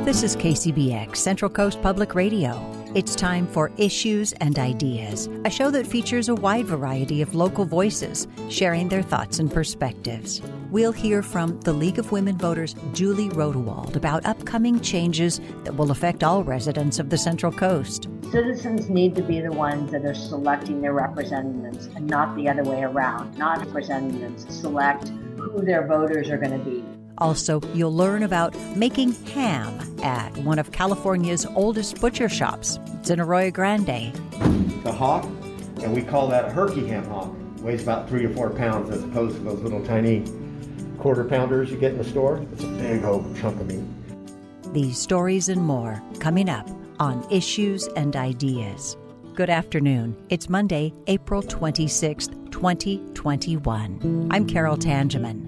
This is KCBX, Central Coast Public Radio. It's time for Issues and Ideas, a show that features a wide variety of local voices sharing their thoughts and perspectives. We'll hear from the League of Women Voters' Julie Rodewald about upcoming changes that will affect all residents of the Central Coast. Citizens need to be the ones that are selecting their representatives and not the other way around. Not representatives select who their voters are going to be. Also, you'll learn about making ham at one of California's oldest butcher shops. It's in Arroyo Grande. The hock, and we call that a herky ham hock. Weighs about 3 to 4 pounds as opposed to those little tiny quarter pounders you get in the store. It's a big old chunk of meat. These stories and more coming up on Issues and Ideas. Good afternoon. It's Monday, April 26th, 2021. I'm Carol Tangeman.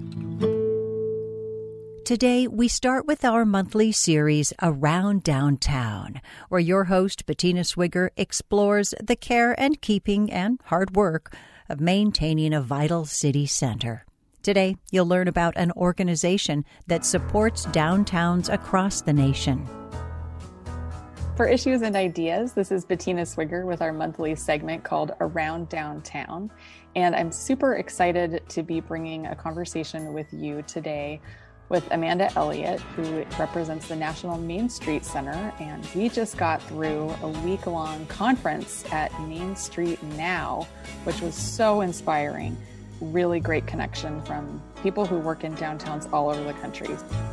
Today, we start with our monthly series Around Downtown, where your host, Bettina Swigger, explores the care and keeping and hard work of maintaining a vital city center. Today, you'll learn about an organization that supports downtowns across the nation. For Issues and Ideas, this is Bettina Swigger with our monthly segment called Around Downtown. And I'm super excited to be bringing a conversation with you today with Amanda Elliott, who represents the National Main Street Center. And we just got through a week-long conference at Main Street Now, which was so inspiring. Really great connection from people who work in downtowns all over the country.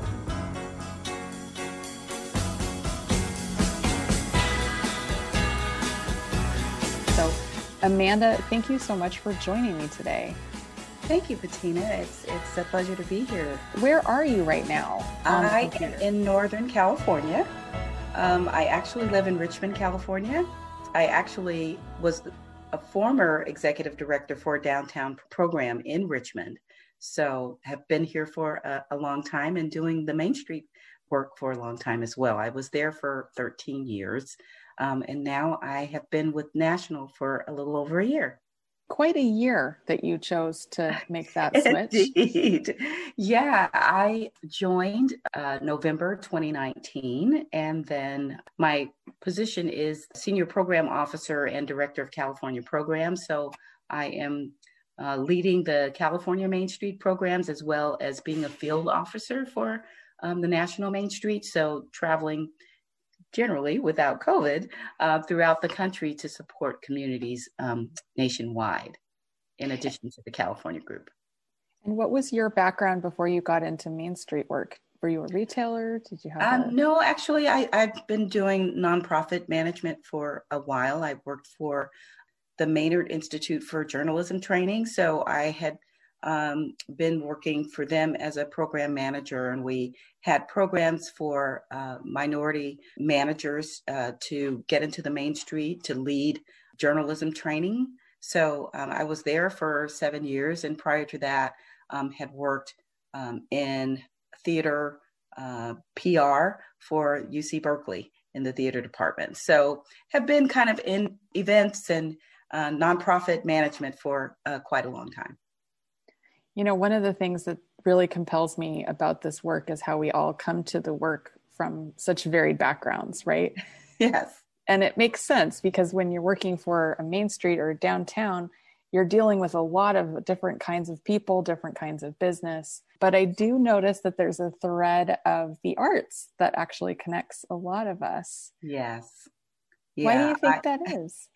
So, Amanda, thank you so much for joining me today. Thank you, Bettina. It's a pleasure to be here. Where are you right now? I am in Northern California. I actually live in Richmond, California. I actually was a former executive director for a downtown program in Richmond. So have been here for a long time and doing the Main Street work for a long time as well. I was there for 13 years. And now I have been with National for a little over a year. Quite a year that you chose to make that switch. Indeed. Yeah, I joined November 2019, and then my position is Senior Program Officer and Director of California Programs. So I am leading the California Main Street programs as well as being a field officer for the National Main Street. So traveling generally without COVID throughout the country to support communities nationwide, in addition to the California group. And what was your background before you got into Main Street work? Were you a retailer? Did you have No, actually, I've been doing nonprofit management for a while. I worked for the Maynard Institute for Journalism Training. So I had been working for them as a program manager, and we had programs for minority managers to get into the Main Street to lead journalism training. So I was there for 7 years, and prior to that had worked in theater PR for UC Berkeley in the theater department. So have been kind of in events and nonprofit management for quite a long time. You know, one of the things that really compels me about this work is how we all come to the work from such varied backgrounds, right? Yes. And it makes sense because when you're working for a Main Street or downtown, you're dealing with a lot of different kinds of people, different kinds of business. But I do notice that there's a thread of the arts that actually connects a lot of us. Yes. Yeah, why do you think that is?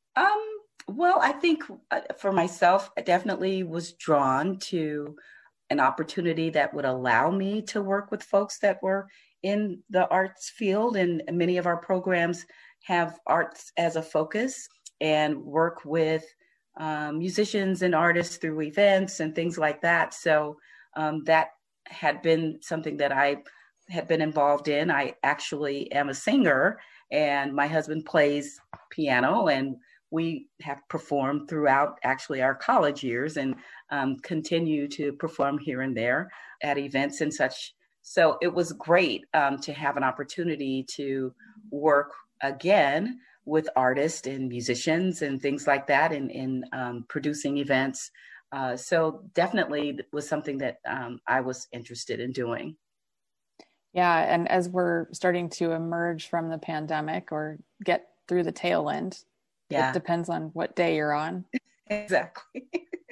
Well, I think for myself, I definitely was drawn to an opportunity that would allow me to work with folks that were in the arts field. And many of our programs have arts as a focus and work with musicians and artists through events and things like that. So that had been something that I had been involved in. I actually am a singer, and my husband plays piano, and we have performed throughout actually our college years and continue to perform here and there at events and such. So it was great to have an opportunity to work again with artists and musicians and things like that in producing events. So definitely was something that I was interested in doing. Yeah. And as we're starting to emerge from the pandemic or get through the tail end, it depends on what day you're on. Exactly.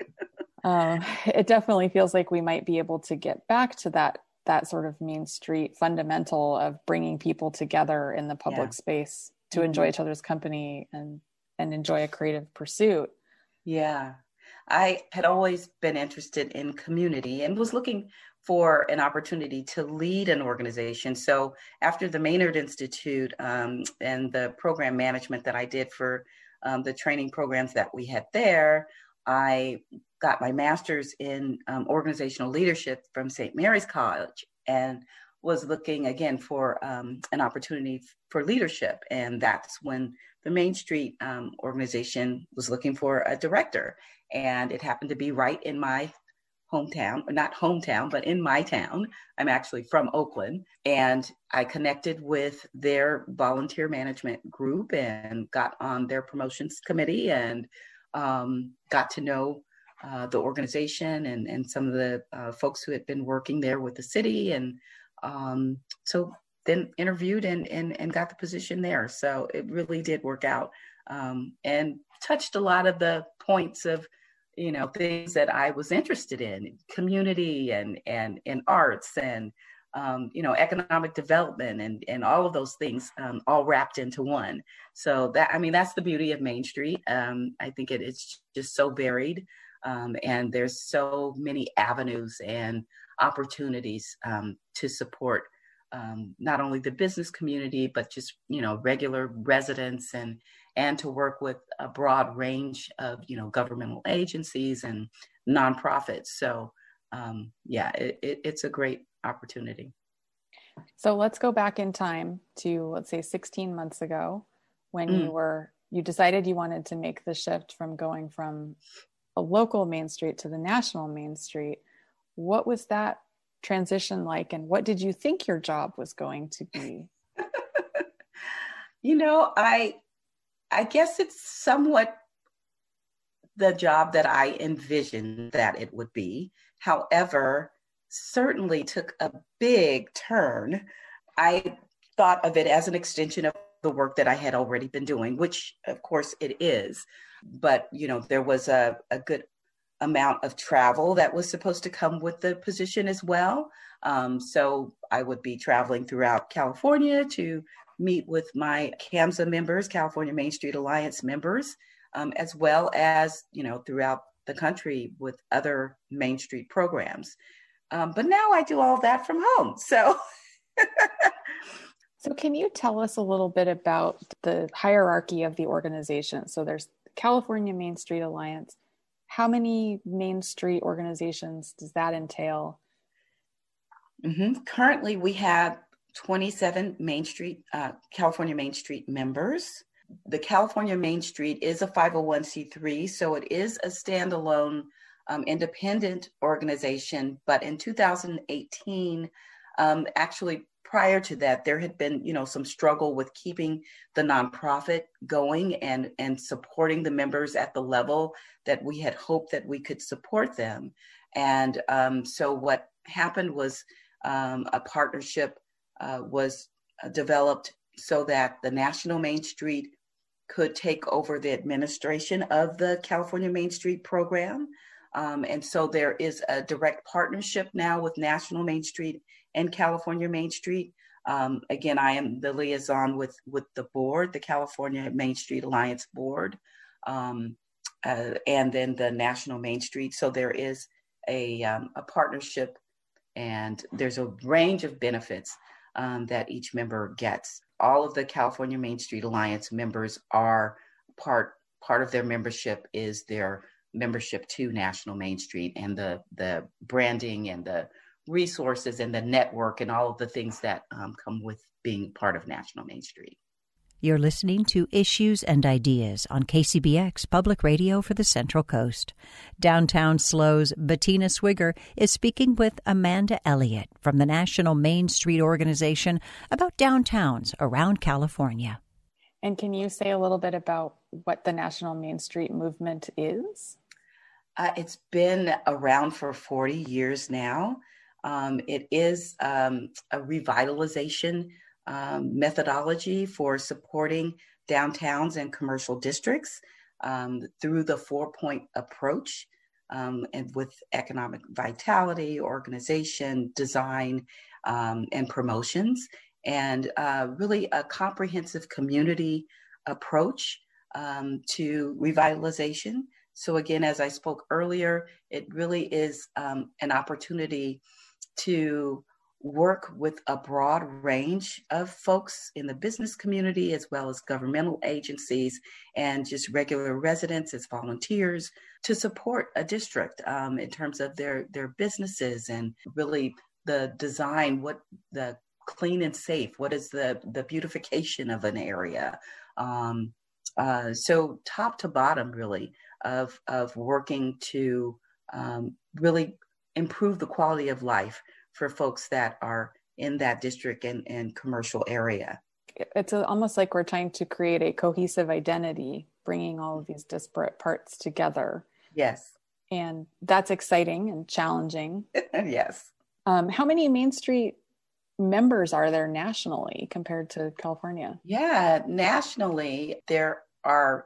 It definitely feels like we might be able to get back to that sort of Main Street fundamental of bringing people together in the public space to enjoy each other's company and enjoy a creative pursuit. Yeah. I had always been interested in community and was looking for an opportunity to lead an organization. So after the Maynard Institute and the program management that I did for the training programs that we had there, I got my master's in organizational leadership from St. Mary's College and was looking again for an opportunity for leadership. And that's when the Main Street organization was looking for a director. And it happened to be right in my hometown, or not hometown, but in my town. I'm actually from Oakland. And I connected with their volunteer management group and got on their promotions committee and got to know the organization and some of the folks who had been working there with the city. And so then interviewed and got the position there. So it really did work out and touched a lot of the points of, things that I was interested in, community and arts and, economic development and all of those things all wrapped into one. So that's the beauty of Main Street. I think it's just so varied and there's so many avenues and opportunities to support not only the business community, but just, regular residents and to work with a broad range of, governmental agencies and nonprofits. So it's a great opportunity. So let's go back in time to, let's say 16 months ago when you decided you wanted to make the shift from going from a local Main Street to the national Main Street. What was that transition like, and what did you think your job was going to be? I guess it's somewhat the job that I envisioned that it would be. However, certainly took a big turn. I thought of it as an extension of the work that I had already been doing, which of course it is. But, there was a good amount of travel that was supposed to come with the position as well. So I would be traveling throughout California to meet with my CAMSA members, California Main Street Alliance members, as well as, throughout the country with other Main Street programs. But now I do all that from home. So can you tell us a little bit about the hierarchy of the organization? So there's California Main Street Alliance. How many Main Street organizations does that entail? Currently, we have 27 California Main Street members. The California Main Street is a 501c3, so it is a standalone independent organization. But in 2018, actually prior to that, there had been, some struggle with keeping the nonprofit going and supporting the members at the level that we had hoped that we could support them. And so what happened was a partnership was developed so that the National Main Street could take over the administration of the California Main Street program. And so there is a direct partnership now with National Main Street and California Main Street. Again, I am the liaison with the board, the California Main Street Alliance board, and then the National Main Street. So there is a partnership, and there's a range of benefits that each member gets. All of the California Main Street Alliance members are part of their membership is their membership to National Main Street, and the branding and the resources and the network and all of the things that come with being part of National Main Street. You're listening to Issues and Ideas on KCBX Public Radio for the Central Coast. Downtown SLO's Bettina Swigger is speaking with Amanda Elliott from the National Main Street Organization about downtowns around California. And can you say a little bit about what the National Main Street movement is? It's been around for 40 years now. It is a revitalization methodology for supporting downtowns and commercial districts through the 4-point approach, and with economic vitality, organization, design, and promotions, and really a comprehensive community approach to revitalization. So again, as I spoke earlier, it really is an opportunity to work with a broad range of folks in the business community, as well as governmental agencies and just regular residents as volunteers, to support a district in terms of their businesses, and really the design, what the clean and safe, what is the beautification of an area. So top to bottom, really, of working to really improve the quality of life for folks that are in that district and commercial area. It's almost like we're trying to create a cohesive identity, bringing all of these disparate parts together. Yes. And that's exciting and challenging. Yes. How many Main Street members are there nationally compared to California? Yeah, nationally, there are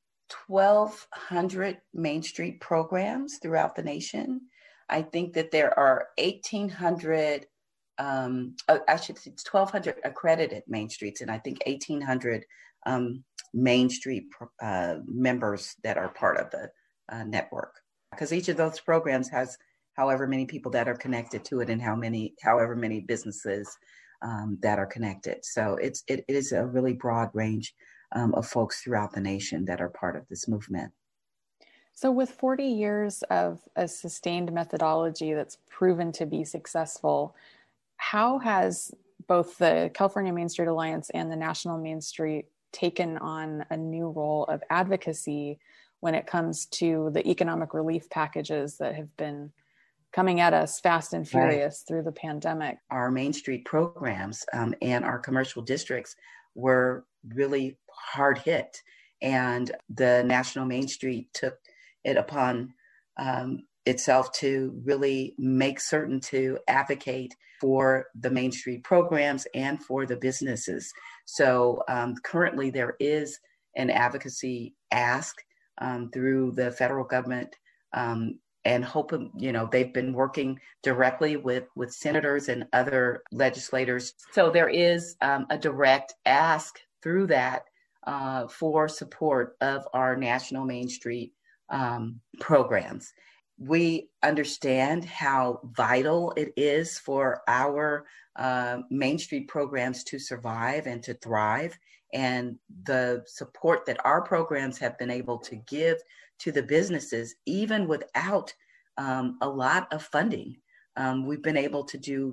1,200 Main Street programs throughout the nation. I think that there are 1,800, actually it's 1,200 accredited Main Streets, and I think 1,800 Main Street members that are part of the network. Because each of those programs has however many people that are connected to it, and however many businesses that are connected. So it is a really broad range of folks throughout the nation that are part of this movement. So with 40 years of a sustained methodology that's proven to be successful, how has both the California Main Street Alliance and the National Main Street taken on a new role of advocacy when it comes to the economic relief packages that have been coming at us fast and furious through the pandemic? Our Main Street programs and our commercial districts were really hard hit. And the National Main Street took it upon itself to really make certain to advocate for the Main Street programs and for the businesses. So currently there is an advocacy ask through the federal government, and hoping, they've been working directly with senators and other legislators. So there is a direct ask through that for support of our National Main Street programs. We understand how vital it is for our Main Street programs to survive and to thrive, and the support that our programs have been able to give to the businesses, even without a lot of funding. We've been able to do,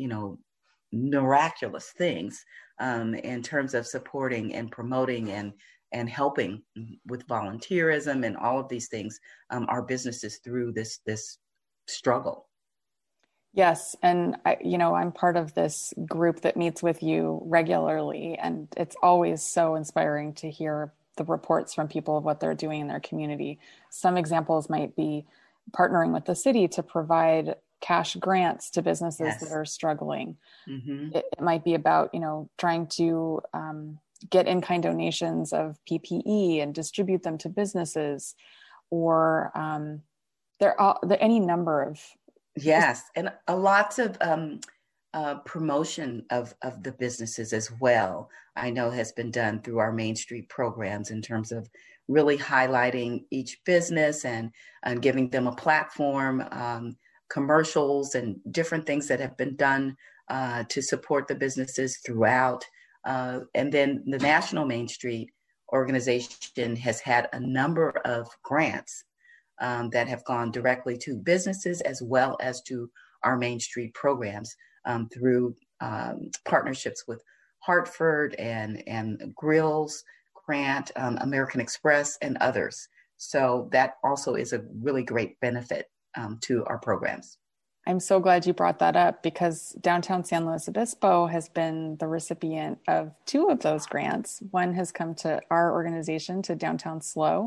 miraculous things in terms of supporting and promoting and helping with volunteerism and all of these things, our businesses through this struggle. Yes. And I'm part of this group that meets with you regularly, and it's always so inspiring to hear the reports from people of what they're doing in their community. Some examples might be partnering with the city to provide cash grants to businesses that are struggling. Mm-hmm. It might be about, trying to get in-kind donations of PPE and distribute them to businesses, or there are any number of. Yes, and lots of promotion of the businesses as well, I know has been done through our Main Street programs in terms of really highlighting each business and giving them a platform, commercials and different things that have been done to support the businesses throughout. And then the National Main Street organization has had a number of grants that have gone directly to businesses as well as to our Main Street programs through partnerships with Hartford and Grills, Grant, American Express, and others. So that also is a really great benefit to our programs. I'm so glad you brought that up, because downtown San Luis Obispo has been the recipient of 2 of those grants. One has come to our organization, to Downtown SLO,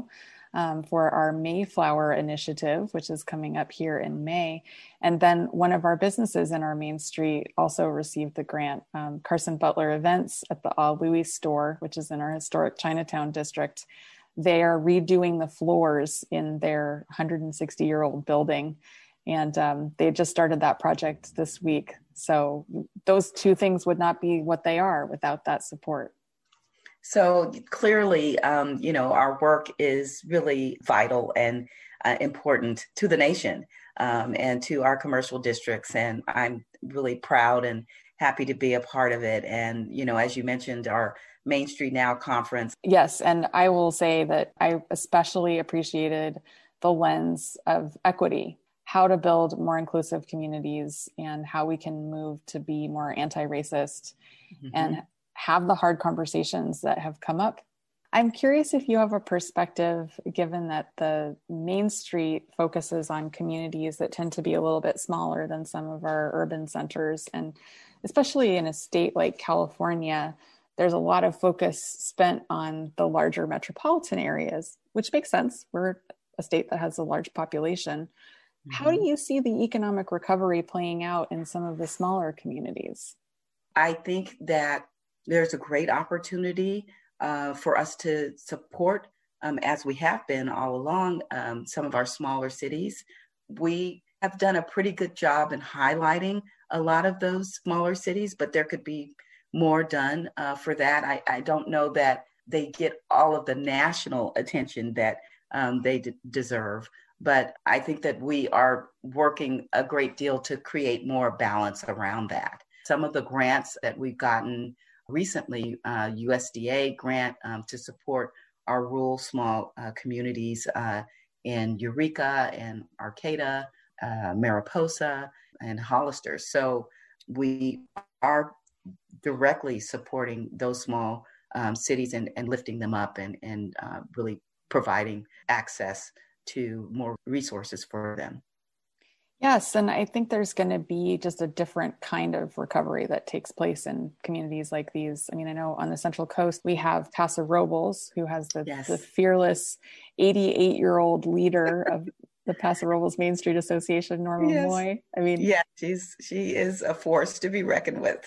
for our Mayflower initiative, which is coming up here in May. And then one of our businesses in our Main Street also received the grant, Carson Butler Events at the Louis store, which is in our historic Chinatown district. They are redoing the floors in their 160-year-old building. And they just started that project this week. So those two things would not be what they are without that support. So clearly, our work is really vital and important to the nation and to our commercial districts. And I'm really proud and happy to be a part of it. And, as you mentioned, our Main Street Now conference. Yes. And I will say that I especially appreciated the lens of equity, how to build more inclusive communities and how we can move to be more anti-racist and have the hard conversations that have come up. I'm curious if you have a perspective, given that the Main Street focuses on communities that tend to be a little bit smaller than some of our urban centers. And especially in a state like California, there's a lot of focus spent on the larger metropolitan areas, which makes sense. We're a state that has a large population. How do you see the economic recovery playing out in some of the smaller communities? I think that there's a great opportunity for us to support, as we have been all along, some of our smaller cities. We have done a pretty good job in highlighting a lot of those smaller cities, but there could be more done for that. I don't know that they get all of the national attention that they deserve. But I think that we are working a great deal to create more balance around that. Some of the grants that we've gotten recently, USDA grant to support our rural small communities in Eureka and Arcata, Mariposa, and Hollister. So we are directly supporting those small cities and lifting them up and really providing access to more resources for them. Yes, and I think there's going to be just a different kind of recovery that takes place in communities like these. I mean, I know on the Central Coast, we have Paso Robles, who has the fearless 88-year-old leader of the Paso Robles Main Street Association, Norma Moy. I mean, she is a force to be reckoned with.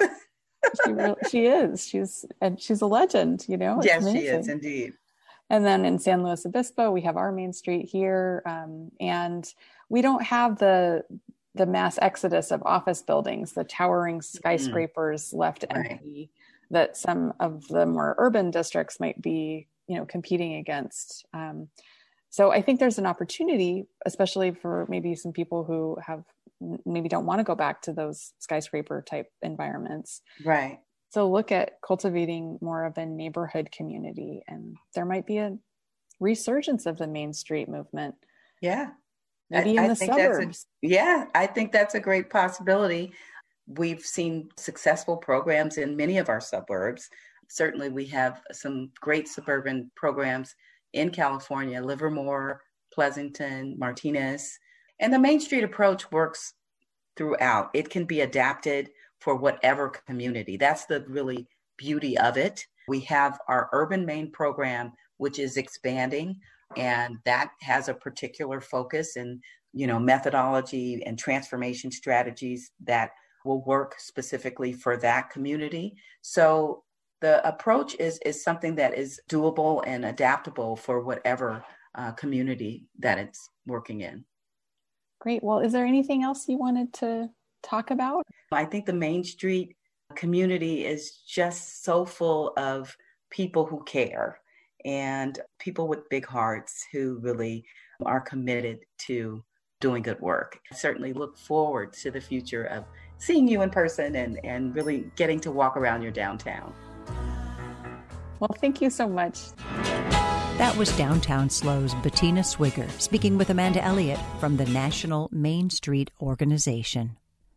She is. She's a legend, Yes, she is indeed. And then in San Luis Obispo, we have our Main Street here. And we don't have the mass exodus of office buildings, the towering skyscrapers left empty that some of the more urban districts might be, competing against. So I think there's an opportunity, especially for maybe some people who maybe don't want to go back to those skyscraper type environments. Right. So look at cultivating more of a neighborhood community, and there might be a resurgence of the Main Street movement. Yeah. Maybe in the suburbs. I think that's a great possibility. We've seen successful programs in many of our suburbs. Certainly we have some great suburban programs in California, Livermore, Pleasanton, Martinez. And the Main Street approach works throughout. It can be adapted for whatever community. That's the really beauty of it. We have our Urban Main program, which is expanding, and that has a particular focus and, methodology and transformation strategies that will work specifically for that community. So the approach is something that is doable and adaptable for whatever community that it's working in. Great. Well, is there anything else you wanted to talk about? I think the Main Street community is just so full of people who care and people with big hearts who really are committed to doing good work. I certainly look forward to the future of seeing you in person and really getting to walk around your downtown. Well, thank you so much. That was Downtown SLO's Bettina Swigger speaking with Amanda Elliott from the National Main Street Organization.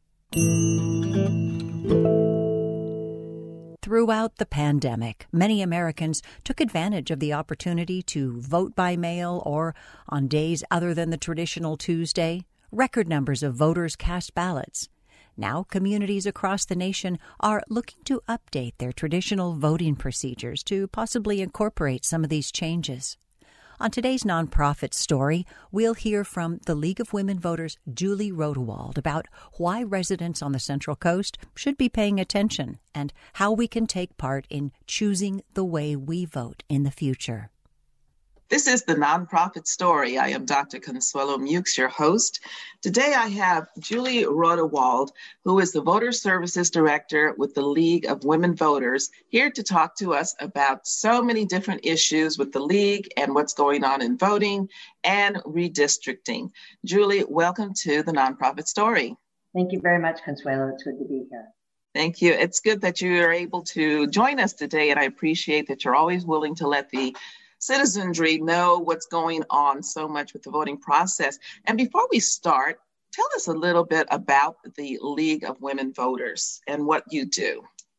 Throughout the pandemic, many Americans took advantage of the opportunity to vote by mail or on days other than the traditional Tuesday. Record numbers of voters cast ballots. Now, communities across the nation are looking to update their traditional voting procedures to possibly incorporate some of these changes. On today's nonprofit story, we'll hear from the League of Women Voters' Julie Rodewald about why residents on the Central Coast should be paying attention and how we can take part in choosing the way we vote in the future. This is the Nonprofit Story. I am Dr. Consuelo Mukes, your host. Today I have Julie Rodewald, who is the Voter Services Director with the League of Women Voters, here to talk to us about so many different issues with the League and what's going on in voting and redistricting. Julie, welcome to the Nonprofit Story. Thank you very much, Consuelo. It's good to be here. Thank you. It's good that you are able to join us today, and I appreciate that you're always willing to let the citizenry know what's going on so much with the voting process. And before we start, tell us a little bit about the League of Women Voters and what you do.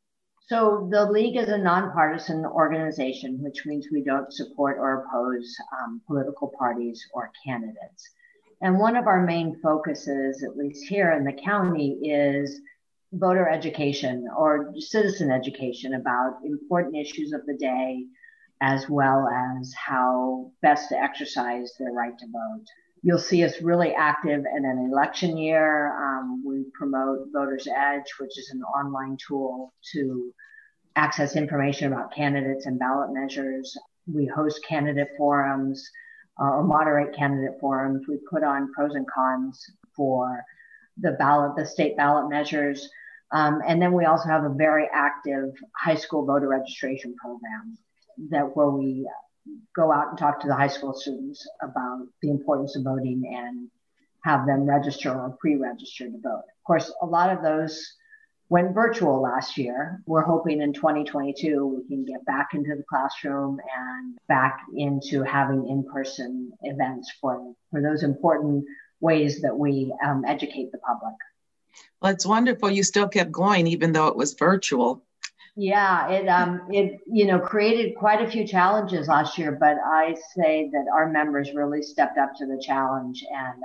So the League is a nonpartisan organization, which means we don't support or oppose political parties or candidates. And one of our main focuses, at least here in the county, is voter education or citizen education about important issues of the day, as well as how best to exercise their right to vote. You'll see us really active in an election year. We promote Voters Edge, which is an online tool to access information about candidates and ballot measures. We host candidate forums or moderate candidate forums. We put on pros and cons for the state ballot measures. And then we also have a very active high school voter registration program where we go out and talk to the high school students about the importance of voting and have them register or pre-register to vote. Of course, a lot of those went virtual last year. We're hoping in 2022 we can get back into the classroom and back into having in-person events for those important ways that we educate the public. Well, it's wonderful you still kept going even though it was virtual. Yeah, it created quite a few challenges last year, but I say that our members really stepped up to the challenge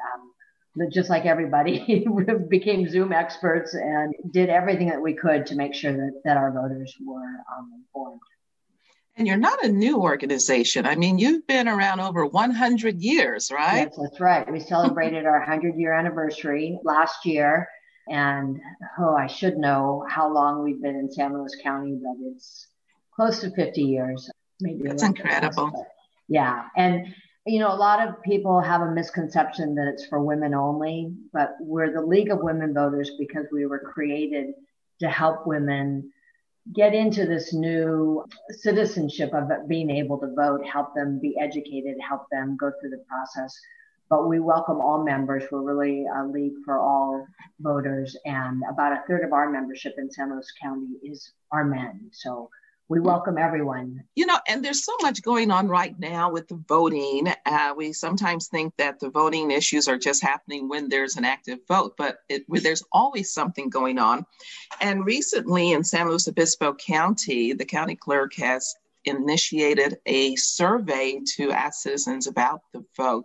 and just like everybody became Zoom experts and did everything that we could to make sure that our voters were informed. And you're not a new organization. I mean, you've been around over 100 years, right? Yes, that's right. We celebrated our 100-year anniversary last year. And, I should know how long we've been in San Luis County, but it's close to 50 years. Maybe that's incredible. Less, yeah. And, a lot of people have a misconception that it's for women only, but we're the League of Women Voters because we were created to help women get into this new citizenship of being able to vote, help them be educated, help them go through the process. But we welcome all members. We're really a league for all voters. And about a third of our membership in San Luis County are men. So we welcome everyone. And there's so much going on right now with the voting. We sometimes think that the voting issues are just happening when there's an active vote, but there's always something going on. And recently in San Luis Obispo County, the county clerk has initiated a survey to ask citizens about the vote.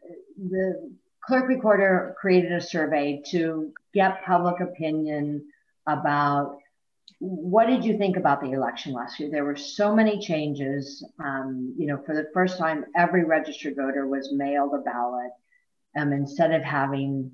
The clerk recorder created a survey to get public opinion about what did you think about the election last year. There were so many changes. For the first time, every registered voter was mailed a ballot. Instead of having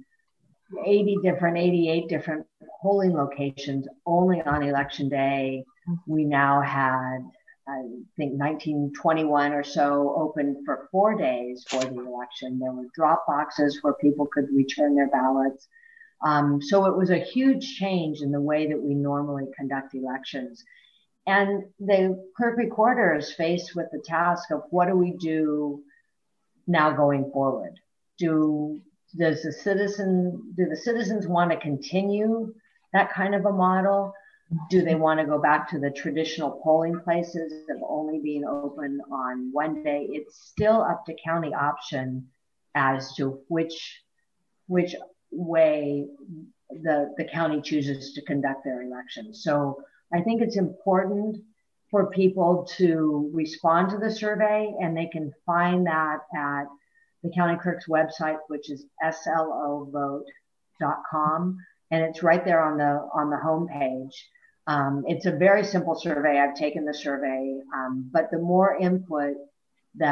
88 different polling locations only on election day, we now had, I think 1921 or so open for 4 days for the election. There were drop boxes where people could return their ballots. So it was a huge change in the way that we normally conduct elections. And the clerk recorder is faced with the task of what do we do now going forward? Do the citizens want to continue that kind of a model? Do they want to go back to the traditional polling places of only being open on one day? It's still up to county option as to which way the county chooses to conduct their elections. So I think it's important for people to respond to the survey, and they can find that at the county clerk's website, which is slovote.com, and it's right there on the homepage. It's a very simple survey. I've taken the survey, but the more input that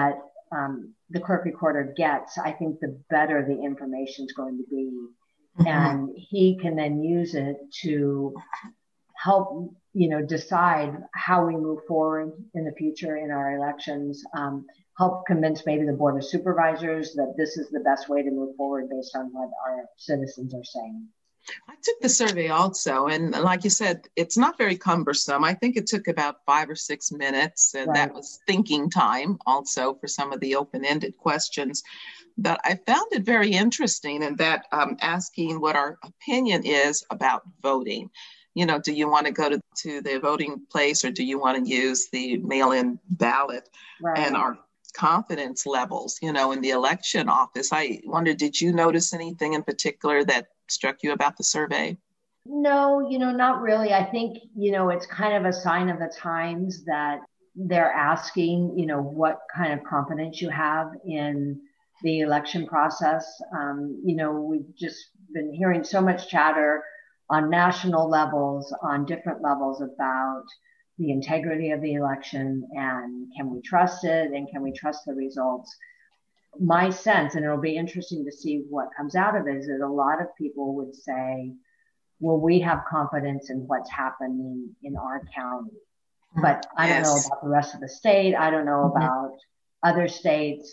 the clerk recorder gets, I think the better the information is going to be. Mm-hmm. And he can then use it to help, decide how we move forward in the future in our elections, help convince maybe the Board of Supervisors that this is the best way to move forward based on what our citizens are saying. I took the survey also, and like you said, it's not very cumbersome. I think it took about 5 or 6 minutes, and that was thinking time also for some of the open-ended questions. But I found it very interesting in that asking what our opinion is about voting. Do you want to go to the voting place, or do you want to use the mail-in ballot? And our confidence levels, in the election office. I wonder, did you notice anything in particular that struck you about the survey? No, not really. I think, it's kind of a sign of the times that they're asking, what kind of confidence you have in the election process. We've just been hearing so much chatter on national levels, on different levels about the integrity of the election and can we trust it and can we trust the results? My sense, and it'll be interesting to see what comes out of it, is that a lot of people would say, well, we have confidence in what's happening in our county, but I don't know about the rest of the state. I don't know about other states.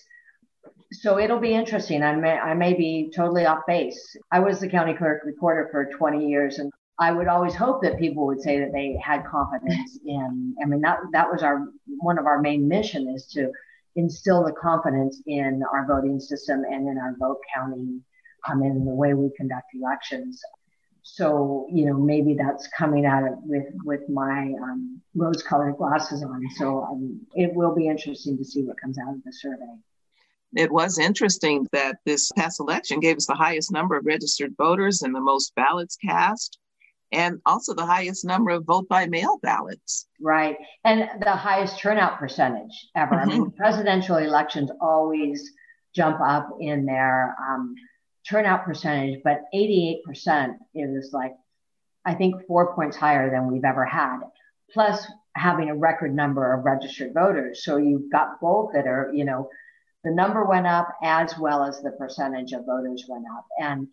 So it'll be interesting. I may be totally off base. I was the county clerk recorder for 20 years, and I would always hope that people would say that they had confidence in, that was one of our main mission, is to instill the confidence in our voting system and in our vote counting, and in the way we conduct elections. So, maybe that's coming at it with my rose-colored glasses on. So it will be interesting to see what comes out of the survey. It was interesting that this past election gave us the highest number of registered voters and the most ballots cast, and also the highest number of vote-by-mail ballots. Right. And the highest turnout percentage ever. Mm-hmm. Presidential elections always jump up in their turnout percentage, but 88% is I think 4 points higher than we've ever had, plus having a record number of registered voters. So you've got both that are, the number went up as well as the percentage of voters went up. And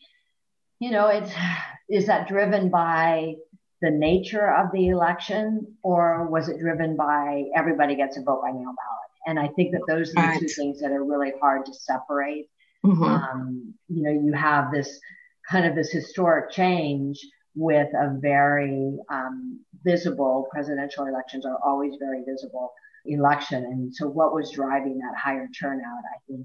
is that driven by the nature of the election, or was it driven by everybody gets a vote by mail ballot? And I think that those are the two things that are really hard to separate. Mm-hmm. You have this historic change with a very visible, presidential elections are always very visible election. And so what was driving that higher turnout, I think,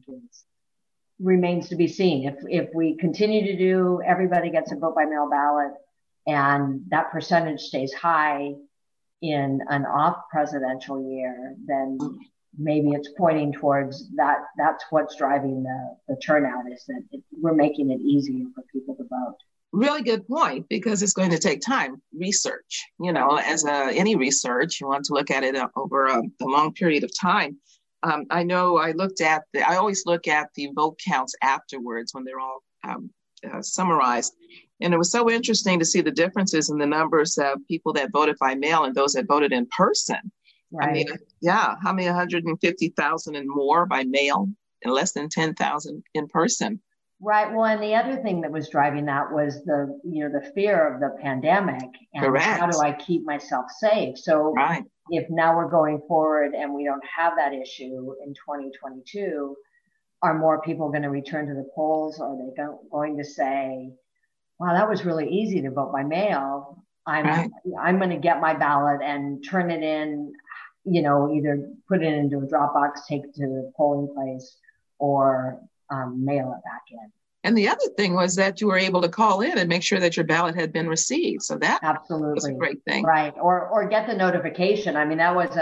remains to be seen. If we continue to do everybody gets a vote by mail ballot and that percentage stays high in an off presidential year, then maybe it's pointing towards that. That's what's driving the turnout, is that we're making it easier for people to vote. Really good point, because it's going to take time. Research, as any research, you want to look at it over a long period of time. I know I always look at the vote counts afterwards when they're all summarized. And it was so interesting to see the differences in the numbers of people that voted by mail and those that voted in person. Right. How many 150,000 and more by mail and less than 10,000 in person. Right. Well, and the other thing that was driving that was the fear of the pandemic and Correct. How do I keep myself safe? So if now we're going forward and we don't have that issue in 2022, are more people going to return to the polls? Are they going to say, wow, that was really easy to vote by mail. I'm going to get my ballot and turn it in, either put it into a drop box, take it to the polling place, or mail it back in. And the other thing was that you were able to call in and make sure that your ballot had been received. So that was a great thing. Right. Or get the notification. I mean, that was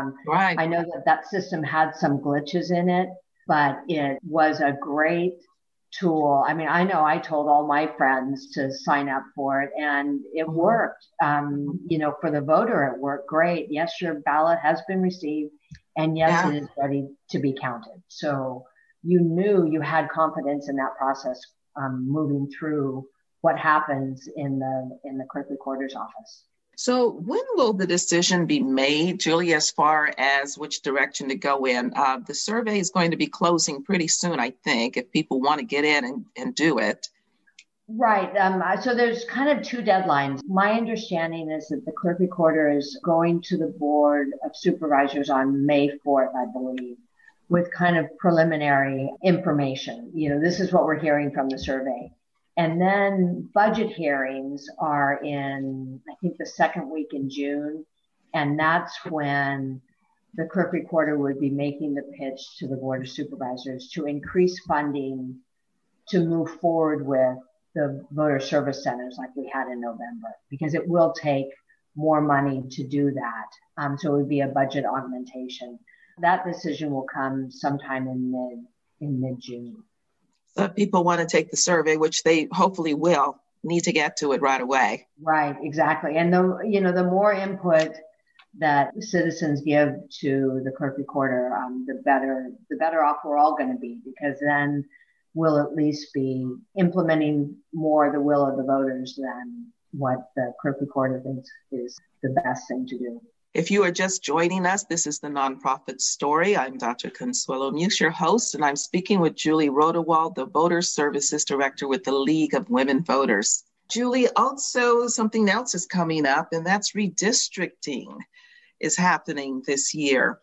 I know that system had some glitches in it, but it was a great tool. I mean, I know I told all my friends to sign up for it and it worked. For the voter, it worked great. Yes, your ballot has been received and yes, it is ready to be counted. So you knew you had confidence in that process moving through what happens in the clerk recorder's office. So when will the decision be made, Julie, as far as which direction to go in? The survey is going to be closing pretty soon, I think, if people want to get in and do it. Right. So there's kind of two deadlines. My understanding is that the clerk recorder is going to the Board of Supervisors on May 4th, I believe, with kind of preliminary information. This is what we're hearing from the survey. And then budget hearings are in, I think, the second week in June. And that's when the clerk recorder would be making the pitch to the Board of Supervisors to increase funding to move forward with the voter service centers like we had in November, because it will take more money to do that. So it would be a budget augmentation. That decision will come sometime in mid-June. So if people want to take the survey, which they hopefully will, need to get to it right away. Right, exactly. And the more input that citizens give to the clerk recorder, the better off we're all going to be, because then we'll at least be implementing more the will of the voters than what the clerk recorder thinks is the best thing to do. If you are just joining us, this is the Nonprofit Story. I'm Dr. Consuelo Mukes, your host, and I'm speaking with Julie Rodewald, the Voter Services Director with the League of Women Voters. Julie, also something else is coming up, and that's redistricting is happening this year.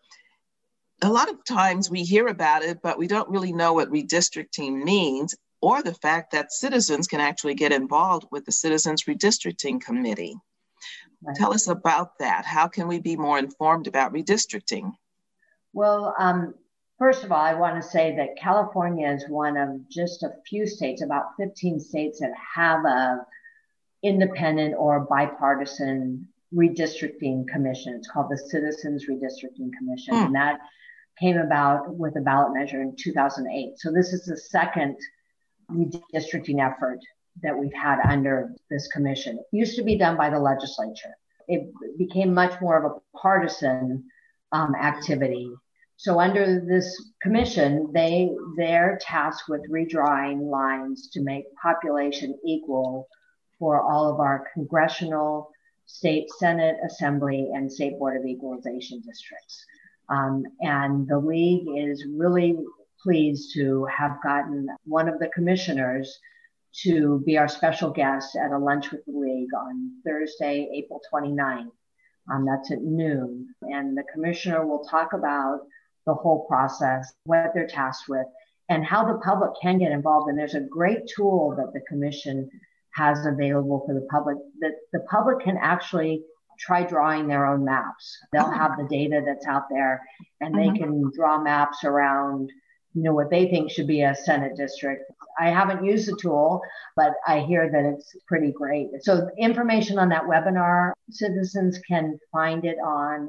A lot of times we hear about it, but we don't really know what redistricting means, or the fact that citizens can actually get involved with the Citizens Redistricting Committee. Right. Tell us about that. How can we be more informed about redistricting? Well, first of all, I want to say that California is one of just a few states, about 15 states, that have a independent or bipartisan redistricting commission. It's called the Citizens Redistricting Commission, and that came about with a ballot measure in 2008. So this is the second redistricting effort that we've had under this commission. It used to be done by the legislature. It became much more of a partisan activity. So under this commission, they're tasked with redrawing lines to make population equal for all of our congressional, state Senate, Assembly, and State Board of Equalization districts. And the League is really pleased to have gotten one of the commissioners to be our special guest at a lunch with the League on Thursday, April 29th. That's at noon. And the commissioner will talk about the whole process, what they're tasked with, and how the public can get involved. And there's a great tool that the commission has available for the public, that the public can actually try drawing their own maps. They'll have the data that's out there, and they can draw maps around, what they think should be a Senate district. I haven't used the tool, but I hear that it's pretty great. So information on that webinar, citizens can find it on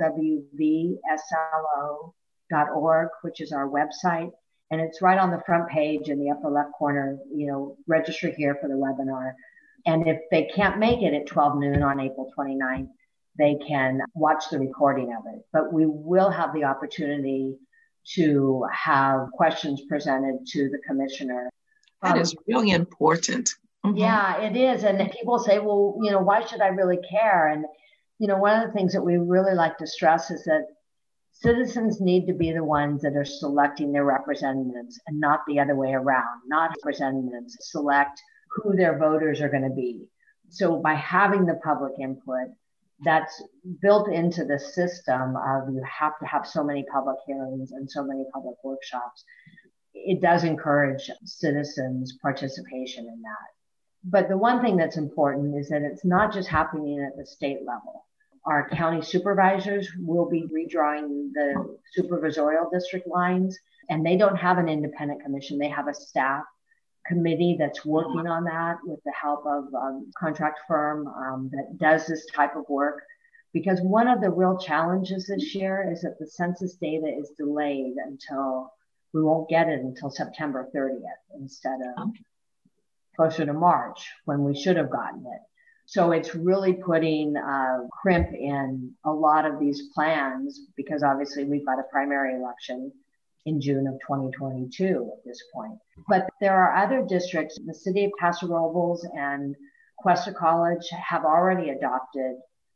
lwvslo.org, which is our website. And it's right on the front page in the upper left corner, register here for the webinar. And if they can't make it at 12 noon on April 29th, they can watch the recording of it. But we will have the opportunity to have questions presented to the commissioner. That is really important. Yeah, it is. And people say, well, why should I really care? And, one of the things that we really like to stress is that citizens need to be the ones that are selecting their representatives and not the other way around. Not representatives select who their voters are going to be. So by having the public input, that's built into the system of you have to have so many public hearings and so many public workshops. It does encourage citizens' participation in that. But the one thing that's important is that it's not just happening at the state level. Our county supervisors will be redrawing the supervisorial district lines, and they don't have an independent commission. They have a staff committee that's working on that with the help of a contract firm that does this type of work. Because one of the real challenges this year is that the census data is delayed until we won't get it until September 30th instead of closer to March when we should have gotten it. So it's really putting a crimp in a lot of these plans because obviously we've got a primary election in June of 2022 at this point. But there are other districts. The city of Paso Robles and Cuesta College have already adopted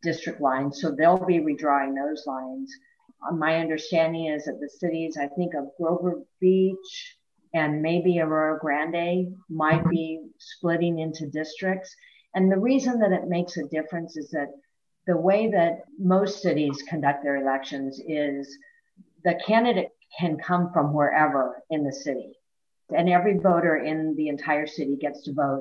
district lines. So they'll be redrawing those lines. My understanding is that the cities, I think of Grover Beach and maybe Aurora Grande, might be splitting into districts. And the reason that it makes a difference is that the way that most cities conduct their elections is the candidate can come from wherever in the city. And every voter in the entire city gets to vote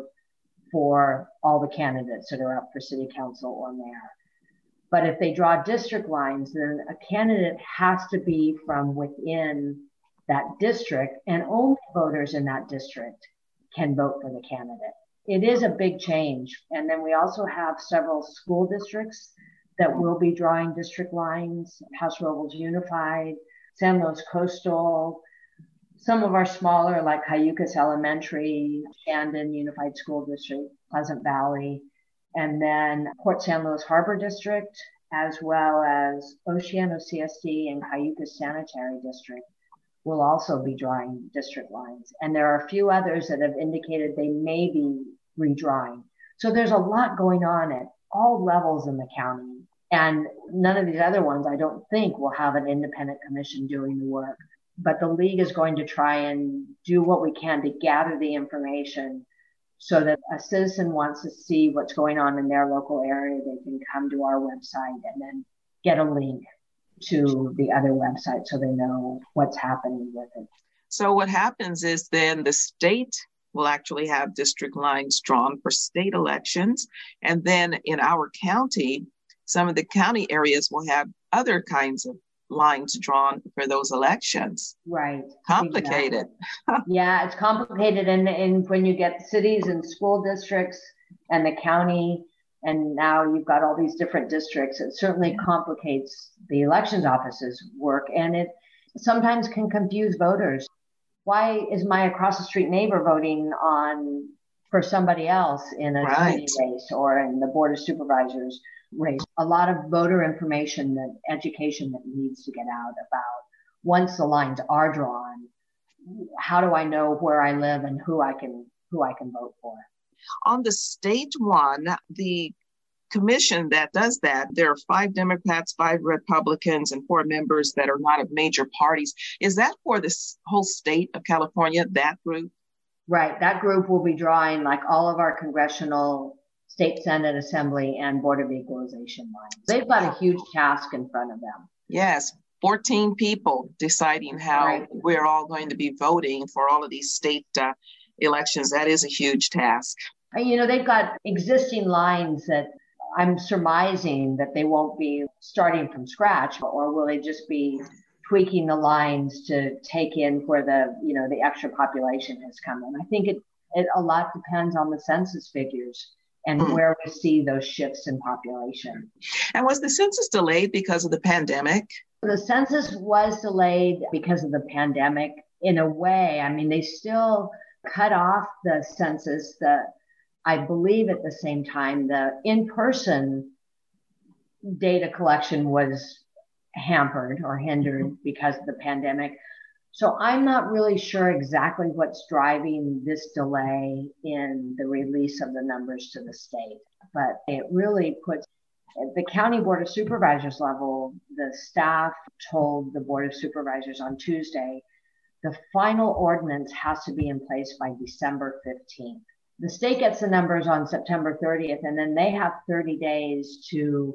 for all the candidates that are up for city council or mayor. But if they draw district lines, then a candidate has to be from within that district, and only voters in that district can vote for the candidate. It is a big change. And then we also have several school districts that will be drawing district lines: Paso Robles Unified, San Luis Coastal, some of our smaller like Cayucas Elementary, Shandon Unified School District, Pleasant Valley, and then Port San Luis Harbor District, as well as Oceano CSD and Cayucas Sanitary District will also be drawing district lines. And there are a few others that have indicated they may be redrawing. So there's a lot going on at all levels in the county. And none of these other ones, I don't think, will have an independent commission doing the work. But the league is going to try and do what we can to gather the information so that a citizen wants to see what's going on in their local area. They can come to our website and then get a link to the other website so they know what's happening with it. So what happens is then the state will actually have district lines drawn for state elections. And then in our county, some of the county areas will have other kinds of lines drawn for those elections. Right. Complicated. Exactly. Yeah, it's complicated. And when you get cities and school districts and the county, and now you've got all these different districts, it certainly complicates the elections office's work. And it sometimes can confuse voters. Why is my across the street neighbor voting for somebody else in a committee race or in the Board of Supervisors race? A lot of voter information, education that needs to get out about once the lines are drawn, how do I know where I live and who I can vote for? On the state one, the commission that does that, there are 5 Democrats, 5 Republicans, and 4 members that are not of major parties. Is that for the whole state of California, that group? Right. That group will be drawing like all of our congressional, state Senate, Assembly, and Board of Equalization lines. They've got a huge task in front of them. Yes. 14 people deciding how we're all going to be voting for all of these state elections. That is a huge task. You know, they've got existing lines that I'm surmising that they won't be starting from scratch, or will they just be tweaking the lines to take in where the extra population has come in? I think it a lot depends on the census figures and where we see those shifts in population. And was the census delayed because of the pandemic? The census was delayed because of the pandemic in a way. I mean, they still cut off the census, I believe at the same time, the in-person data collection was hampered or hindered because of the pandemic. So I'm not really sure exactly what's driving this delay in the release of the numbers to the state, but it really puts at the county board of supervisors level, the staff told the board of supervisors on Tuesday, the final ordinance has to be in place by December 15th. The state gets the numbers on September 30th, and then they have 30 days to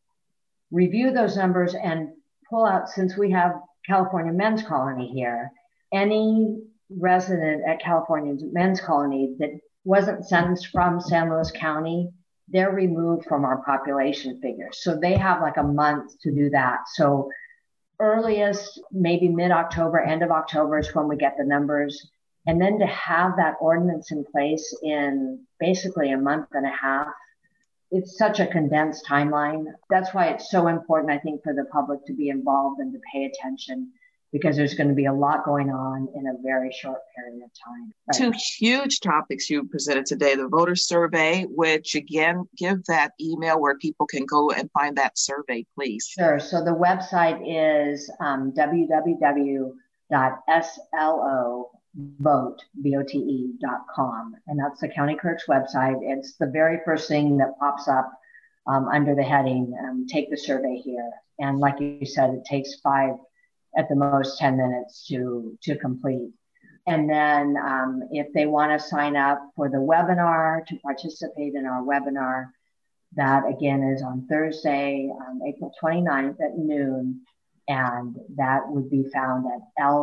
review those numbers and pull out, since we have California Men's Colony here, any resident at California Men's Colony that wasn't sentenced from San Luis County, they're removed from our population figures. So they have like a month to do that. So earliest, maybe mid-October, end of October is when we get the numbers. And then to have that ordinance in place in basically a month and a half, it's such a condensed timeline. That's why it's so important, I think, for the public to be involved and to pay attention, because there's going to be a lot going on in a very short period of time. Two huge topics you presented today, the voter survey, which again, give that email where people can go and find that survey, please. Sure. So the website is www.slovote.com. And that's the County Clerk's website. It's the very first thing that pops up under the heading, Take the Survey Here. And like you said, it takes 5, at the most 10 minutes to complete. And then if they want to sign up for the webinar, to participate in our webinar, that again is on Thursday, April 29th at noon. And that would be found at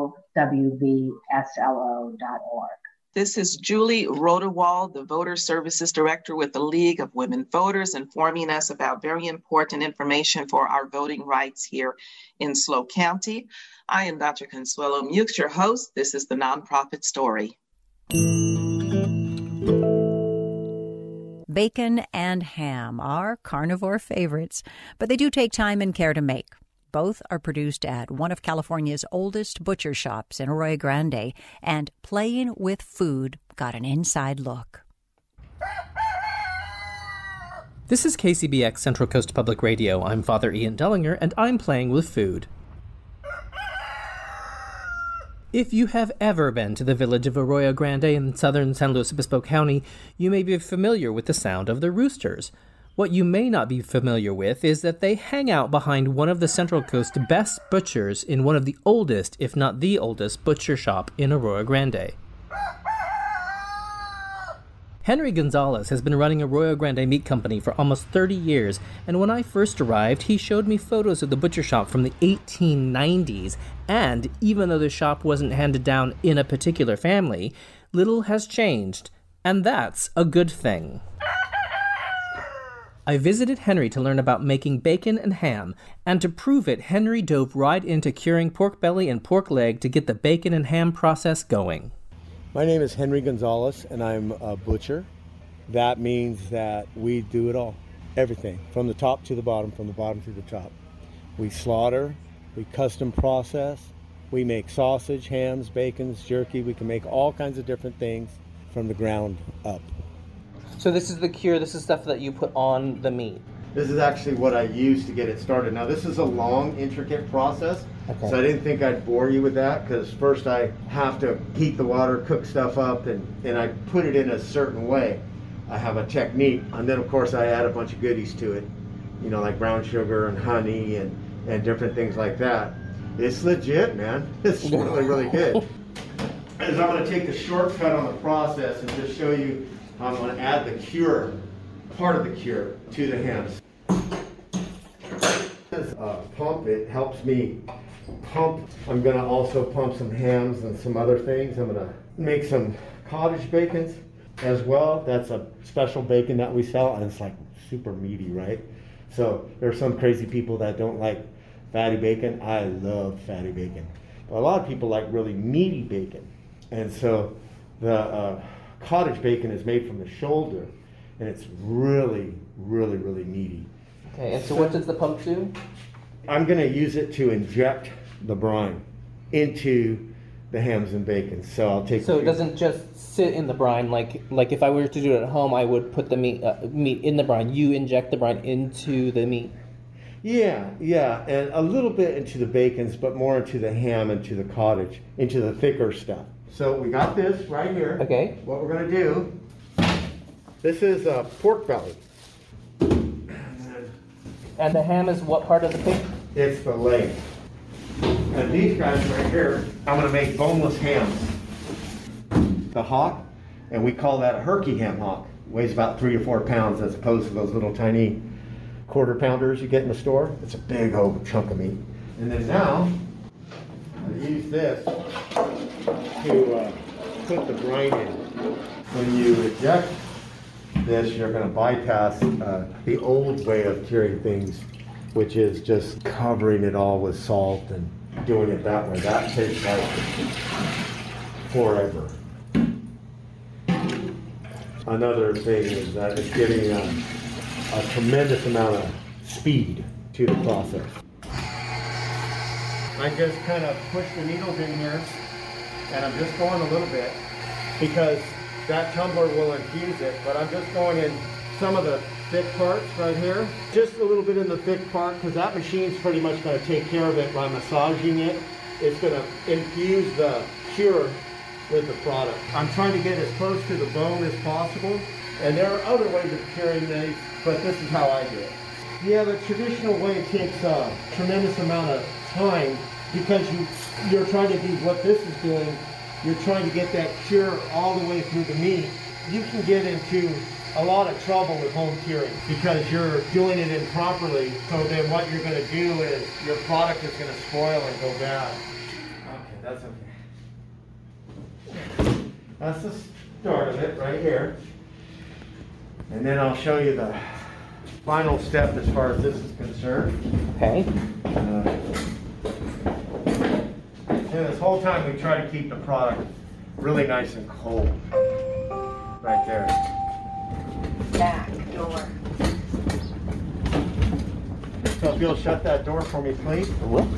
lwvslo.org. This is Julie Rodewald, the Voter Services Director with the League of Women Voters, informing us about very important information for our voting rights here in SLO County. I am Dr. Consuelo Mukes, your host. This is the Nonprofit Story. Bacon and ham are carnivore favorites, but they do take time and care to make. Both are produced at one of California's oldest butcher shops in Arroyo Grande, and Playing with Food got an inside look. This is KCBX Central Coast Public Radio. I'm Father Ian Dellinger, and I'm Playing with Food. If you have ever been to the village of Arroyo Grande in southern San Luis Obispo County, you may be familiar with the sound of the roosters. What you may not be familiar with is that they hang out behind one of the Central Coast's best butchers in one of the oldest, if not the oldest, butcher shop in Arroyo Grande. Henry Gonzalez has been running Arroyo Grande Meat Company for almost 30 years, and when I first arrived, he showed me photos of the butcher shop from the 1890s, and even though the shop wasn't handed down in a particular family, little has changed, and that's a good thing. I visited Henry to learn about making bacon and ham, and to prove it, Henry dove right into curing pork belly and pork leg to get the bacon and ham process going. My name is Henry Gonzalez, and I'm a butcher. That means that we do it all, everything, from the top to the bottom, from the bottom to the top. We slaughter, we custom process, we make sausage, hams, bacons, jerky. We can make all kinds of different things from the ground up. So this is the cure, this is stuff that you put on the meat. This is actually what I use to get it started. Now this is a long, intricate process, okay. So I didn't think I'd bore you with that, because first I have to heat the water, cook stuff up, and I put it in a certain way. I have a technique, and then of course I add a bunch of goodies to it, you know, like brown sugar and honey and different things like that. It's legit, man. It's really, really good. As I'm gonna take the shortcut on the process and just show you how I'm gonna add the cure, part of the cure, to the hams. This pump, it helps me pump. I'm gonna also pump some hams and some other things. I'm gonna make some cottage bacons as well. That's a special bacon that we sell, and it's like super meaty, right? So there's some crazy people that don't like fatty bacon. I love fatty bacon. But a lot of people like really meaty bacon. And so the cottage bacon is made from the shoulder, and it's really, really, really meaty. Okay, and so what does the pump do? I'm going to use it to inject the brine into the hams and bacon. So I'll take. So it doesn't just sit in the brine like if I were to do it at home, I would put the meat in the brine. You inject the brine into the meat. Yeah, and a little bit into the bacons, but more into the ham and to the cottage, into the thicker stuff. So we got this right here. Okay. What we're going to do, this is a pork belly. And the ham is what part of the pig? It's the leg. And these guys right here, I'm going to make boneless hams. The hock, and we call that a herky ham hock. Weighs about 3 or 4 pounds as opposed to those little tiny quarter pounders you get in the store. It's a big old chunk of meat. And then now, I use this to put the brine in. When you eject this, you're going to bypass the old way of curing things, which is just covering it all with salt and doing it that way. That takes like forever. Another thing is that it's giving a tremendous amount of speed to the process. I just kind of push the needles in here, and I'm just going a little bit because that tumbler will infuse it, but I'm just going in some of the thick parts right here. Just a little bit in the thick part, because that machine's pretty much going to take care of it by massaging it. It's going to infuse the cure with the product. I'm trying to get as close to the bone as possible, And there are other ways of curing these, but this is how I do it. Yeah, the traditional way takes a tremendous amount of time because you're trying to do what this is doing. You're trying to get that cure all the way through the meat. You can get into a lot of trouble with home curing because you're doing it improperly. So then what you're going to do is your product is going to spoil and go bad. Okay, that's okay. That's the start of it right here. And then I'll show you the final step as far as this is concerned. Okay. And this whole time we try to keep the product really nice and cold. Right there. Back door. So if you'll shut that door for me, please. What?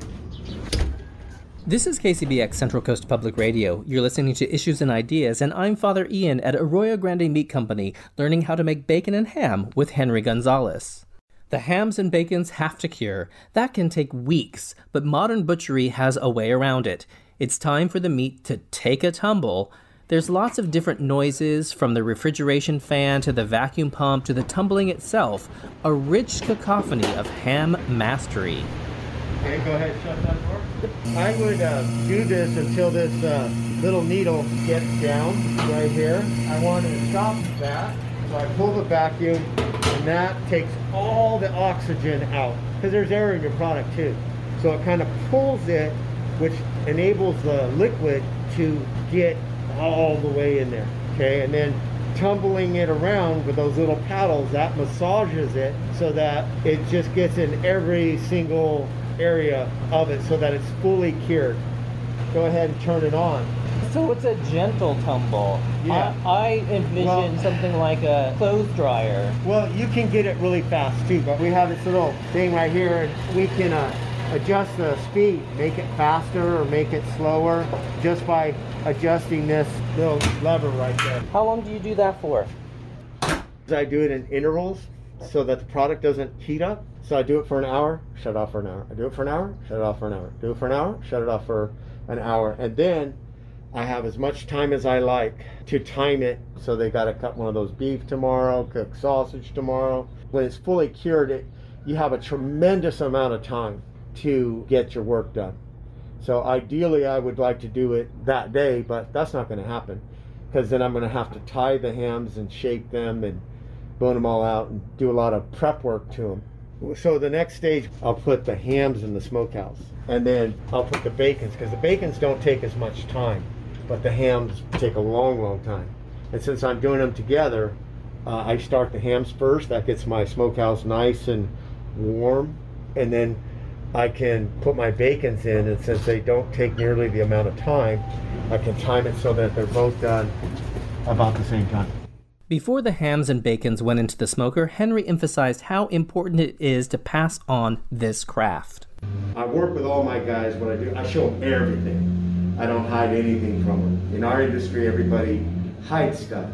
This is KCBX Central Coast Public Radio. You're listening to Issues and Ideas, and I'm Father Ian at Arroyo Grande Meat Company, learning how to make bacon and ham with Henry Gonzalez. The hams and bacons have to cure. That can take weeks, but modern butchery has a way around it. It's time for the meat to take a tumble. There's lots of different noises, from the refrigeration fan to the vacuum pump to the tumbling itself, a rich cacophony of ham mastery. Okay, go ahead, shut that door. I would do this until this little needle gets down right here. I want to stop that, so I pull the vacuum, and that takes all the oxygen out, because there's air in your product too. So it kind of pulls it, which enables the liquid to get all the way in there, okay? And then tumbling it around with those little paddles, that massages it so that it just gets in every single area of it so that it's fully cured. Go ahead and turn it on. So it's a gentle tumble. Yeah. I envision something like a clothes dryer. Well, you can get it really fast too, but we have this little thing right here, and we can adjust the speed, make it faster or make it slower just by adjusting this little lever right there. How long do you do that for? I do it in intervals so that the product doesn't heat up. So I do it for an hour, shut it off for an hour. I do it for an hour, shut it off for an hour. Do it for an hour, shut it off for an hour. And then I have as much time as I like to time it. So they got to cut one of those beef tomorrow, cook sausage tomorrow. When it's fully cured, you have a tremendous amount of time to get your work done. So ideally I would like to do it that day, but that's not going to happen, because then I'm going to have to tie the hams and shape them and bone them all out and do a lot of prep work to them. So the next stage, I'll put the hams in the smokehouse, and then I'll put the bacons, because the bacons don't take as much time, but the hams take a long time. And since I'm doing them together, I start the hams first. That gets my smokehouse nice and warm, and then I can put my bacons in, and since they don't take nearly the amount of time, I can time it so that they're both done about the same time. Before the hams and bacons went into the smoker, Henry emphasized how important it is to pass on this craft. I work with all my guys. What I do, I show them everything. I don't hide anything from them. In our industry, everybody hides stuff.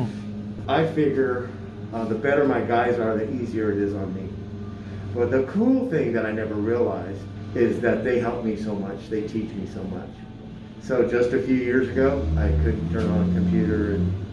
I figure the better my guys are, the easier it is on me. But the cool thing that I never realized is that they help me so much. They teach me so much. So just a few years ago, I couldn't turn on a computer, and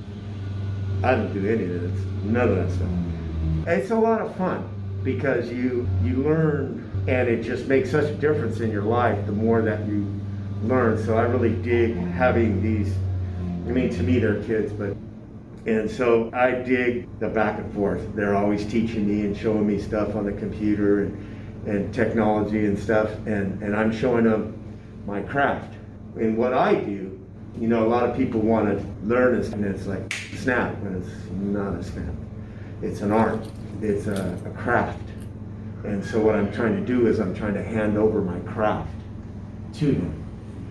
I don't do any of this, none of that stuff. It's a lot of fun because you learn, and it just makes such a difference in your life the more that you learn. So I really dig having these, I mean, to me they're kids, and so I dig the back and forth. They're always teaching me and showing me stuff on the computer and technology and stuff, and I'm showing them my craft. And what I do, you know, a lot of people want to learn this, and it's like snap, and it's not a snap. It's an art. It's a craft. And so what I'm trying to do is I'm trying to hand over my craft to them.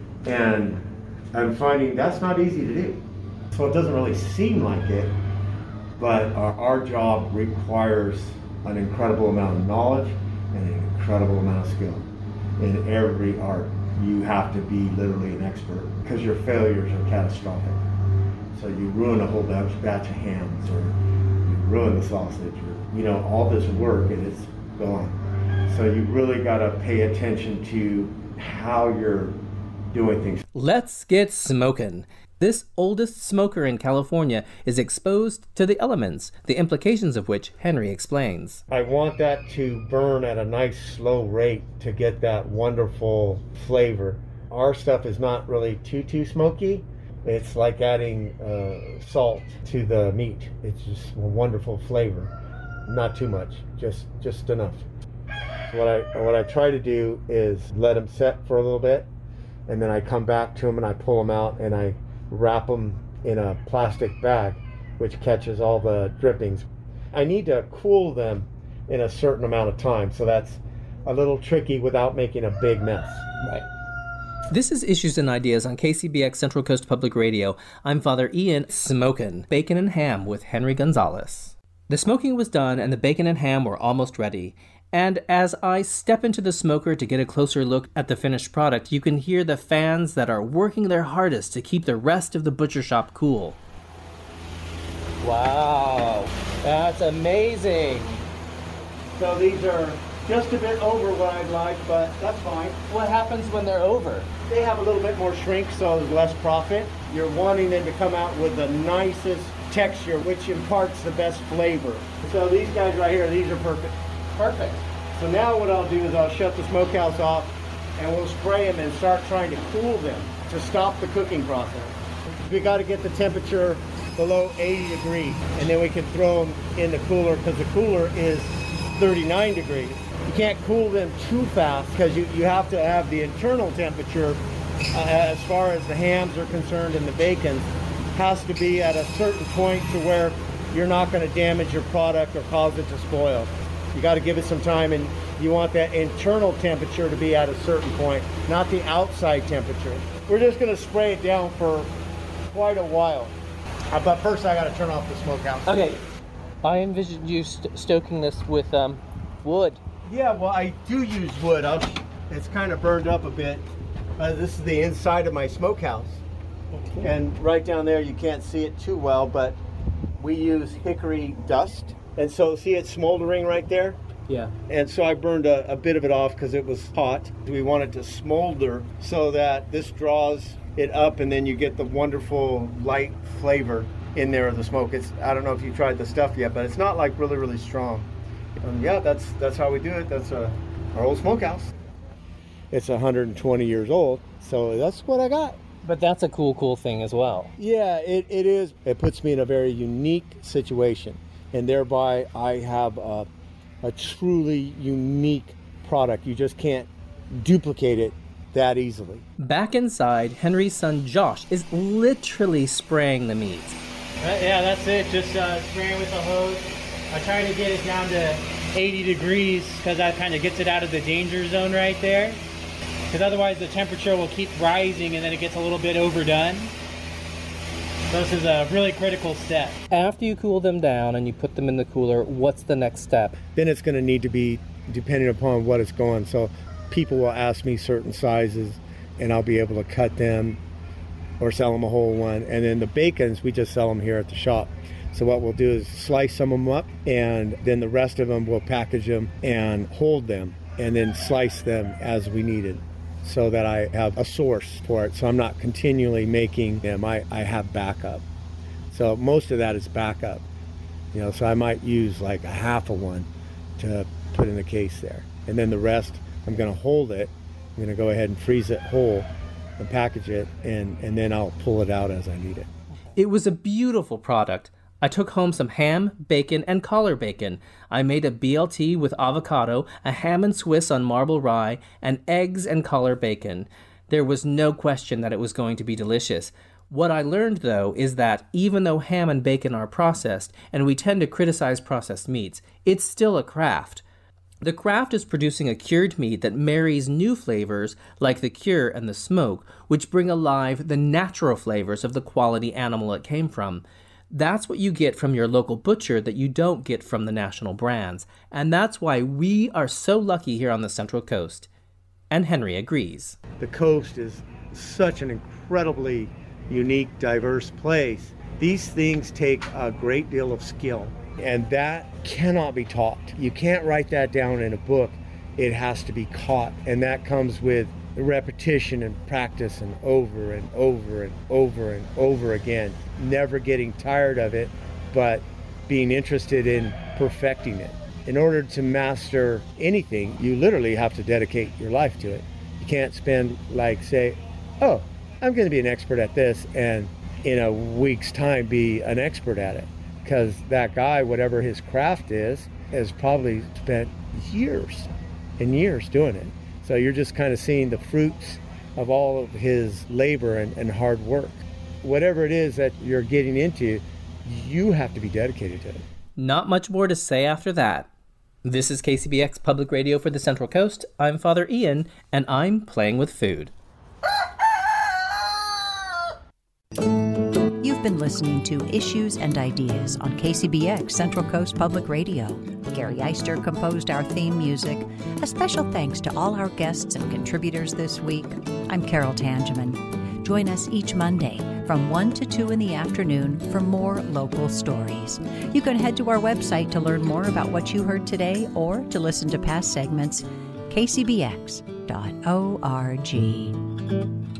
And I'm finding that's not easy to do. So it doesn't really seem like it, but our job requires an incredible amount of knowledge and an incredible amount of skill. In every art, you have to be literally an expert because your failures are catastrophic. So you ruin a whole batch of hams, or you ruin the sausage, or, you know, all this work, and it's gone. So you really got to pay attention to how you're doing things. Let's get smokin'. This oldest smoker in California is exposed to the elements, the implications of which Henry explains. I want that to burn at a nice slow rate to get that wonderful flavor. Our stuff is not really too smoky. It's like adding salt to the meat. It's just a wonderful flavor. Not too much, just enough. So what I try to do is let them set for a little bit, and then I come back to them and I pull them out and I wrap them in a plastic bag, which catches all the drippings. I need to cool them in a certain amount of time, so that's a little tricky without making a big mess. Right. This is Issues and Ideas on KCBX Central Coast Public Radio. I'm Father Ian smoking bacon and ham with Henry Gonzalez. The smoking was done and the bacon and ham were almost ready. And as I step into the smoker to get a closer look at the finished product, you can hear the fans that are working their hardest to keep the rest of the butcher shop cool. Wow, that's amazing. So these are just a bit over what I'd like, but that's fine. What happens when they're over? They have a little bit more shrink, so there's less profit. You're wanting them to come out with the nicest texture, which imparts the best flavor. So these guys right here, these are perfect. Perfect. So now what I'll do is I'll shut the smokehouse off and we'll spray them and start trying to cool them to stop the cooking process. We got to get the temperature below 80 degrees and then we can throw them in the cooler because the cooler is 39 degrees. You can't cool them too fast because you have to have the internal temperature as far as the hams are concerned and the bacon has to be at a certain point to where you're not going to damage your product or cause it to spoil. You got to give it some time, and you want that internal temperature to be at a certain point, not the outside temperature. We're just going to spray it down for quite a while. But first I got to turn off the smokehouse. Okay. I envisioned you stoking this with wood. Yeah, well, I do use wood. It's kind of burned up a bit. This is the inside of my smokehouse. Okay. And right down there, you can't see it too well, but we use hickory dust. And so, see it smoldering right there? Yeah. And so I burned a bit of it off because it was hot. We want it to smolder so that this draws it up and then you get the wonderful light flavor in there of the smoke. I don't know if you tried the stuff yet, but it's not like really strong. Yeah, that's how we do it. That's our old smokehouse. It's 120 years old, so that's what I got. But that's a cool thing as well. Yeah, it is. It puts me in a very unique situation. And thereby I have a truly unique product. You just can't duplicate it that easily. Back inside, Henry's son Josh is literally spraying the meat. Yeah, that's it. Just spraying with the hose. I try to get it down to 80 degrees because that kind of gets it out of the danger zone right there. Because otherwise the temperature will keep rising and then it gets a little bit overdone. So this is a really critical step. After you cool them down and you put them in the cooler, what's the next step? Then it's going to need to be depending upon what it's going. So people will ask me certain sizes and I'll be able to cut them or sell them a whole one. And then the bacons, we just sell them here at the shop. So what we'll do is slice some of them up and then the rest of them we'll package them and hold them and then slice them as we need it, so that I have a source for it. So I'm not continually making them. I have backup. So most of that is backup. So I might use like a half of one to put in the case there. And then the rest, I'm going to hold it. I'm going to go ahead and freeze it whole and package it, and then I'll pull it out as I need it. It was a beautiful product. I took home some ham, bacon, and collar bacon. I made a BLT with avocado, a ham and Swiss on marble rye, and eggs and collar bacon. There was no question that it was going to be delicious. What I learned, though, is that even though ham and bacon are processed, and we tend to criticize processed meats, it's still a craft. The craft is producing a cured meat that marries new flavors like the cure and the smoke, which bring alive the natural flavors of the quality animal it came from. That's what you get from your local butcher that you don't get from the national brands. And that's why we are so lucky here on the Central Coast. And Henry agrees. The coast is such an incredibly unique, diverse place. These things take a great deal of skill, and that cannot be taught. You can't write that down in a book. it has to be caught. And that comes with repetition and practice and over and over and over and over again. Never getting tired of it, but being interested in perfecting it. In order to master anything, you literally have to dedicate your life to it. You can't spend, say, oh, I'm going to be an expert at this, and in a week's time be an expert at it. Because that guy, whatever his craft is, has probably spent years and years doing it. So you're just kind of seeing the fruits of all of his labor and hard work. Whatever it is that you're getting into, you have to be dedicated to it. Not much more to say after that. This is KCBX Public Radio for the Central Coast. I'm Father Ian, and I'm playing with food. You've been listening to Issues and Ideas on KCBX Central Coast Public Radio. Gary Eister composed our theme music. A special thanks to all our guests and contributors this week. I'm Carol Tangeman. Join us each Monday from 1 to 2 in the afternoon for more local stories. You can head to our website to learn more about what you heard today or to listen to past segments, kcbx.org.